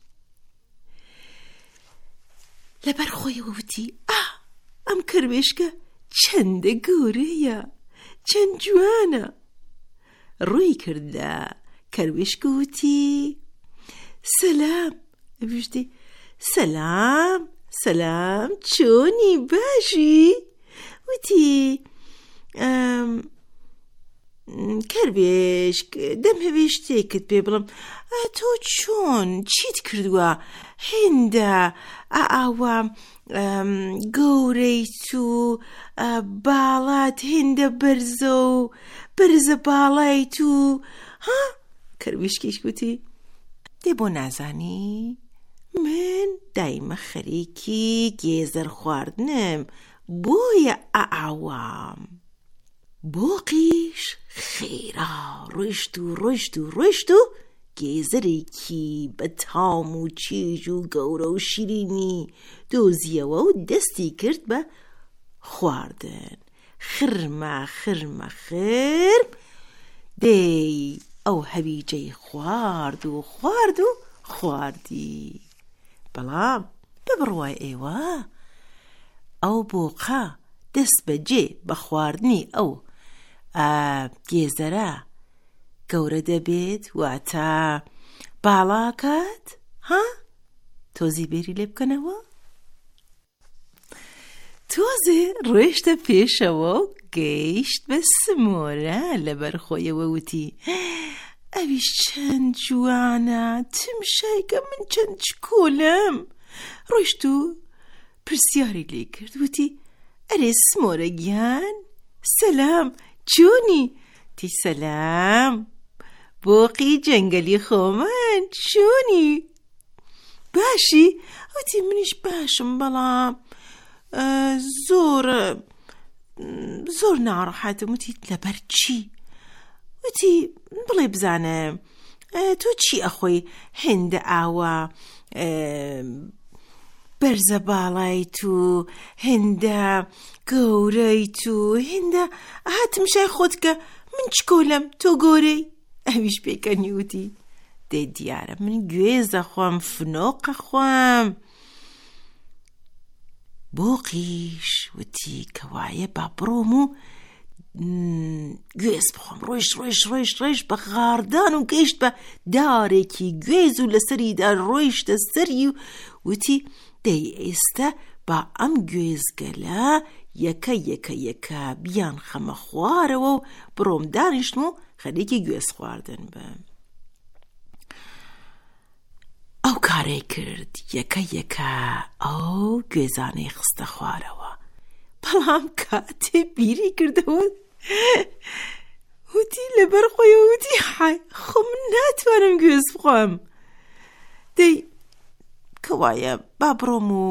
لەبەر خۆیەوە وتی ئەم کەروێشکە چەندە گەورەیە چەند جوانە ڕووی کردە کەروێشک وتی سەلام وشتی سەلام چۆنی باشی وتی کەروێشک دەم هەوێ شتێکت پێ بڵم تۆ چۆن چیت کردووە هێندە ئاوە گەورەیت و باڵات هێندە بەرزە باڵایت و کەروێشکیش گوتی دێ بۆ نازانی من دایمە خەریکی گێزەر خواردنم بۆیە ئاوام بۆقیش خێرا ڕۆیشت و گێزەرێکی بە تام و چێژ و گەورە و شیرینی دۆزیەوە و دەستی کرد بە خواردن خرمە دەی ئەو هەویجەی خواردی بەڵام ببڕوای ئێوە ئەو بۆقە دەست بەجێ بە خواردنی ئەو گێزەرە گەورە دەبێت واتە باڵاکات ها تۆزی بێری لێ بکەنەوە تۆزێ ڕۆیشتە پێشەوە و گەیشت بە سمۆرە لەبەر خۆیەوە وتی ئەویش چەند جوانە تمشایکە من چەند چکۆلم ڕۆیشت و پرسیاری لێ کرد وتی ئەرێ سمۆرە گیان سەلام چۆنی تی سەلام بۆقی جەنگەلی خۆمان چۆنی باشی وتی منیش باشم بەڵام زۆر ناڕەحەتم وتی لەبەر چی وتی بڵێ بزانم تۆ چی ئەخۆی هێندە ئاوە بەرزە باڵایت و هێندە گەورەیت و هێندە هاتمشای خۆت کە من چکۆلم تۆ گۆرەی ئەویش پێکەنی وتی دێ دیارە من گوێزە خۆم فنۆقە خۆم بۆقیش وتی کەوایە با بڕۆم و گوێز بخۆم ڕۆیشت بە غاردان و گەیشت بە دارێکی گوێز و لەسەریدا ڕۆیشتە سەری و وتی دەی ئێستا با ئەم گوێزگەلە یەکە بیان خەمە خوارەوە و بڕۆم دانیشتم و خەریکی گوێز خواردن بم ئەو کارەی کرد یەکە ئەو گوێزانەی خستە خوارەوە بەڵام کاتێ بیری کردەوە وتی لەبەر خۆیەوە وتی حای خۆ من ناتوانم گوێز بخۆم دەی کەوایە با بڕۆم و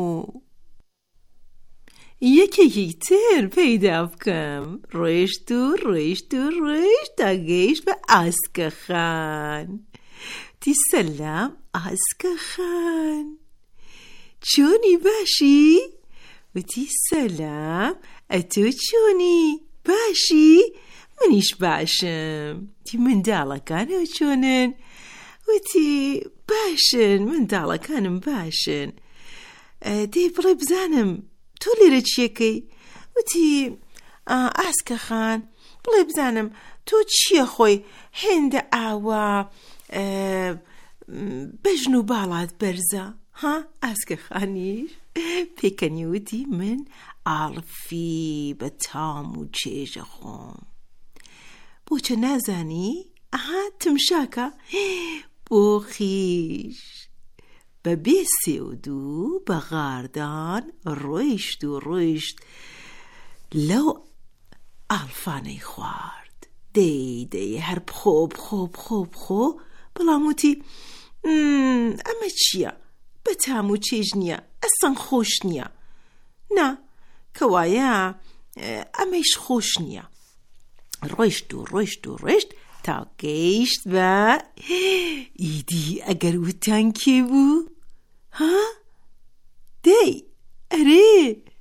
یەکێکی تر پەیدا بکەم ڕۆیشت تا گەیشت بە ئاسکە خان تی سەلام ئاسکە خان چۆنی باشی وتی سەلام ئەتۆ چۆنی باشی منیش باشم تی منداڵەکانەوە چۆنن وتی باشن منداڵەکانم باشن دەی بڵێ بزانم تۆ لێرە چیەکەی وتی ئاسکە خان بڵێ بزانم تۆ چیە خۆی هێندە ئاوە بەژن و باڵات بەرزە ها ئاسکە خانیش پێکەنی وتی من ئاڵفی بە تام و چێژە خۆم بۆچە نازانی ئەها تمشاکە بۆخیش بە بێ سێودوو بە غاردان ڕۆیشت لەو ئاڵفانەی خوارد دەی هەر بخۆ بەڵام وتی ئەمە چییە بە تام و چێژ نییە ئەسەن خۆش نییە نا کەوایە ئەمەیش خۆش نییە ڕۆیشت تا گەیشت بە ئیدی ئەگەر وتان کێ بوو ها دەی ئەرێ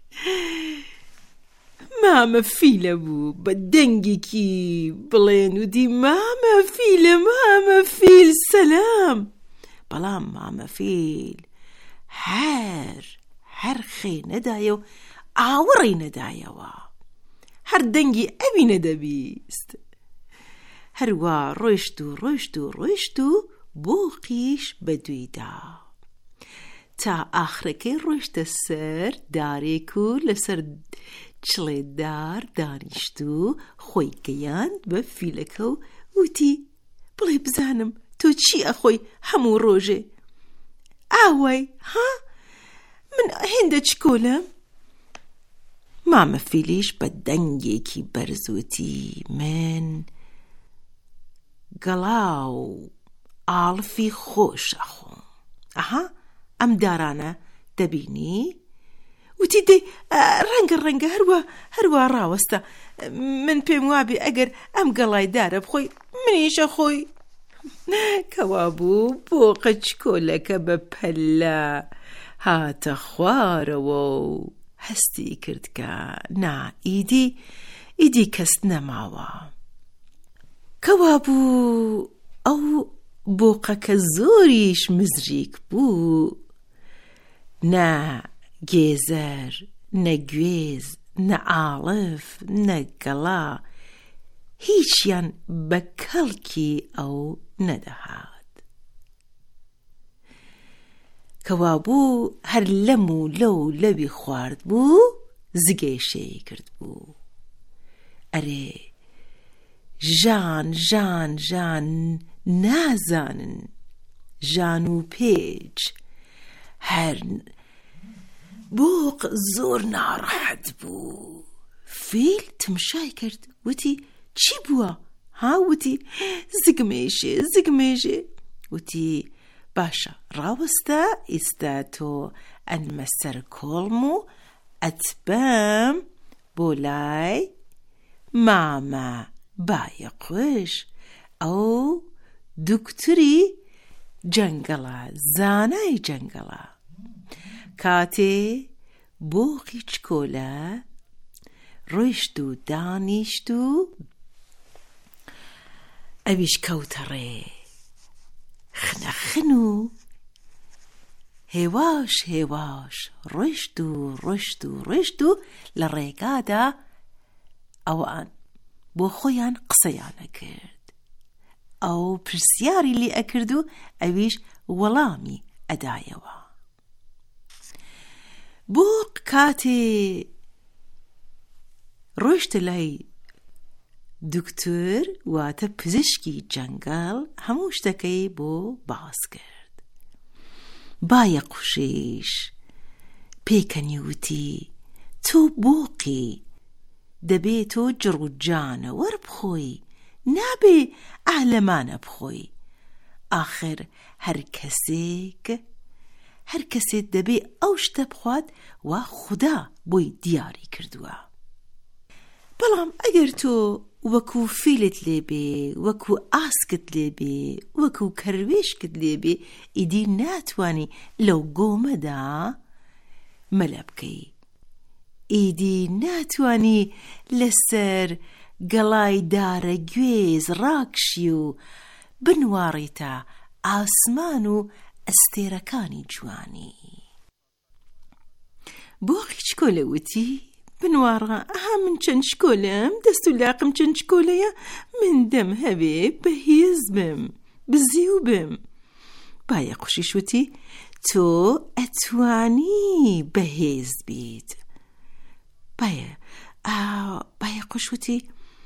مامە فیلە بوو بە دەنگێکی بڵێن وتی مامە فیل سەلام بەڵام مامە فیل هەر خێ نەدایە و ئاوەڕی نەدایەوە هەر دەنگی ئەوی نەدەبیست هەروە ڕۆیشت و بۆقیش بەدوێدا تا ئاخرەکەی ڕۆیشتە سەر دارێک و لەسەر چڵێدار دانیشت و خۆی گەیاند بە فیلەکە و وتی بڵێ بزانم تۆ چی ئەخۆی هەموو ڕۆژێ ئاوای ها من هێندە چکۆلم مامە فیلیش بە دەنگێکی بەرزوتی من گەڵاو ئاڵفی خۆش ئەخۆم ئەها ئەم دارانە دەبینی وتی دەی ڕەنگە هەروە ڕاوەستە من پێم وابێ ئەگەر ئەم گەڵای دارە بخۆی منیشە خۆی کەوا بوو بۆقە چکۆلەکە بە پەلە هاتە خوارەوە و هەستی کرد کە نا ئیدی کەس نەماوە کەوا بوو ئەو بۆقەکە زۆریش مزریک بوو نە گێزەر نە گوێز نە ئاڵف نە گەڵا هیچیان بە کەڵکی ئەو نەدەهات کەوا بوو هەر لەم و لەوی خوارد بوو زگەی شێی کرد بوو. ئەرێ ژان ژان ژان نازانن ژان و پێچ هەر بۆق زۆر ناڕەحەت بوو. فیل تمشای کرد وتی چی بووە؟ ها وتی زگمێژێ. وتی باشە ڕاوەستە ئێستا تۆ ئەنمە سەر کۆڵم و ئەتبەم بۆ لای مامە بایەقوش ئەو دوکتوری جەنگەڵە زانای جەنگەڵە. کاتێ بۆقی چکۆلە ڕۆیشت و دانیشت و ئەویش کەوتە ڕێ خنەخن و هێواش ڕۆیشت و لە ڕێگادا ئەوان بۆ خۆیان قسەیانە کرد. ئەو پرسیاری لێ ئەکرد و ئەویش وەڵامی ئەدایەوە. بۆق کاتێ ڕۆیشتە لای دوکتۆر واتە پزیشکی جەنگەڵ هەموو شتەکەی بۆ باس کرد. بایەقوشیش پێکەنی وتی تۆ بۆقی دەبێت تۆ جڕوجانە وەربخۆی نابێ ئالەمانە بخۆی. ئاخر هەر کەسێک دەبێ ئەو شتە بخوات وا خوددا بۆی دیاری کردووە. بەڵام ئەگەر تۆ وەکو فیلت لێبێ وەکو ئاسکت لێبێ وەکو کەروێشکت لێبێ ئیدی ناتوانی لەو گۆمەدا مەلە بکەی. ئیدی ناتوانی لەسەر گەڵای دارە گوێز ڕاکشی و بنواڕیتە ئاسمان و ئەستێرەکانی جوانی. بۆقی چکۆلە وتی بنواڕە من چەند شکۆلم دەست و لاقم چەند شکۆلەیە من دەم هەبێ بەهێز بم بزیو بم. بایەقوشیش وتی تۆ ئەتوانی بەهێز بیت. بایەقوش وتی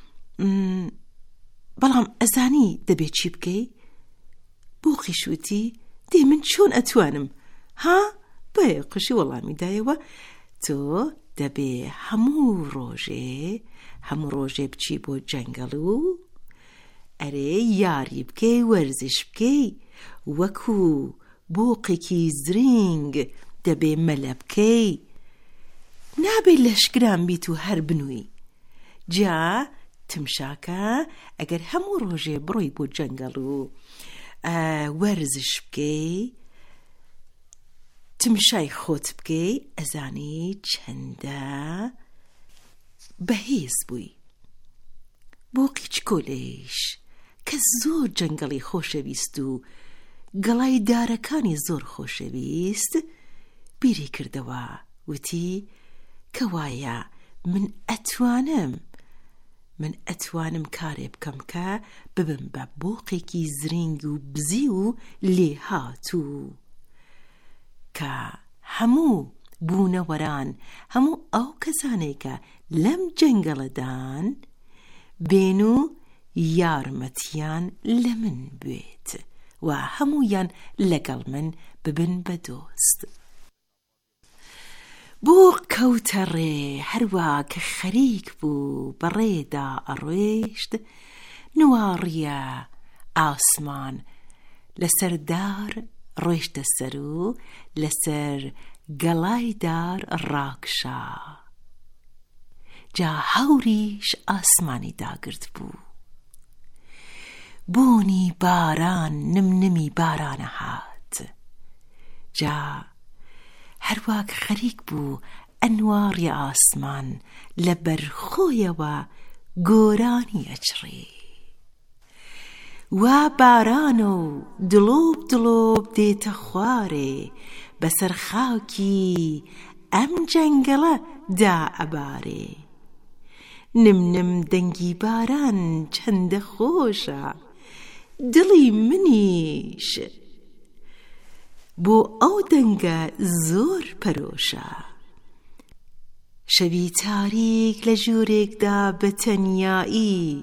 بەڵام ئەزانی دەبێت چی بکەی؟ بۆقیش وتی دێ من چۆن ئەتوانم؟ ها بایەقوشی وەڵامی دایەوە تۆ دەبێ هەموو ڕۆژێ بچی بۆ جەنگەڵ و ئەرێ یاری بکەی وەرزش بکەی وەکو بۆقێکی زرینگ دەبێ مەلە بکەی. نابێ لەشکران بیت و هەر بنووی. جا تمشاکە ئەگەر هەموو ڕۆژێ بڕۆی بۆ جەنگەڵ و وەرزش بکەی تمشای خۆت بکەی ئەزانی چەندە بەهێز بووی. بۆقی چکۆلەیش کە زۆر جەنگەڵی خۆشەویست و گەڵای دارەکانی زۆر خۆشەویست بیری کردەوە وتی کەوایە من ئەتوانم کارێ بکەم کە ببم بە بۆقێکی زرینگ و بزی و لێهاتوو کە هەموو بوونەوەران هەموو ئەو کەسانێکە لەم جەنگەڵەدان بێن و یارمەتیان لە من بێت و هەموویان لەگەڵ من ببن بە دۆست. بۆق کەوتە ڕێ هەروە کە خەریک بوو بەڕێدا ئەڕۆیشت نواڕیە ئاسمان لەسەر دار ڕۆیشتە سەر و لەسەر گەڵای دار ڕاکشا. جا هەوریش ئاسمانی داگرت بوو. بۆنی باران نمنمی بارانە هات. جا هەروەک خەریک بوو ئەنواری ئاسمان لە بەرخۆیەوە گۆرانی ئەچڕی. وا بارانە و دڵۆب دێتە خوارێ بەسەر خاکی ئەم جەنگەڵە دا ئەبارێ. نمنم دەنگی باران چەندە خۆشە دڵی منیش بۆ ئەو دەنگە زۆر پەرۆشە. شەوی تاریک لە ژوورێکدا بە تەنیایی،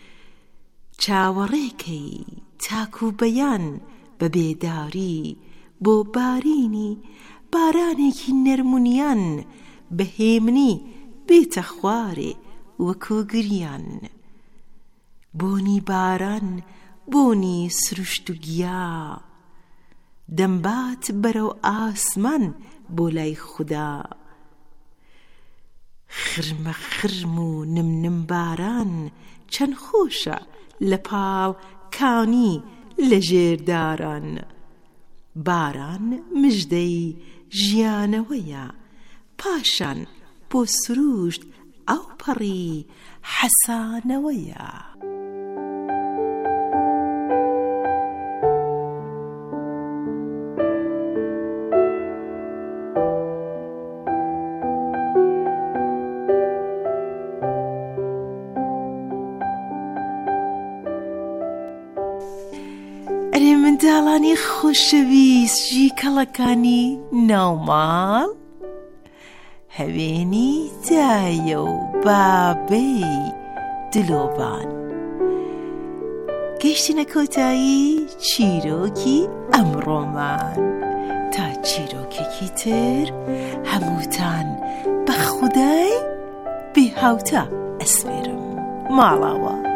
چاوەڕێکەی تاک و بەیان بە بێداری، بۆ بارینی بارانێکی نەرمونیان، بەهێمنی بێتە خوارێ وەکو گریان. بۆنی باران بۆنی سروشت و گیا، دەمبات بەرەو ئاسمان بۆ لای خودا. خرمە خرم و نمنم باران چەند خۆشە لە پاڵ کانی لە ژێرداران. باران مژدەی ژیانەوەیە، پاشان بۆ سروشت ئەو پەڕی حەسانەوەیە. ئەرێ منداڵانی خۆشەویست، ژی کەڵەکانی ناوماڵ، هەوێنی دایە و بابەی دلۆبان، گەیشتینە کۆتایی چیرۆکی ئەمڕۆمان. تا چیرۆکێکی تر هەمووتان بە خودای بێ هاوتە ئەسپێرم. ماڵاوە.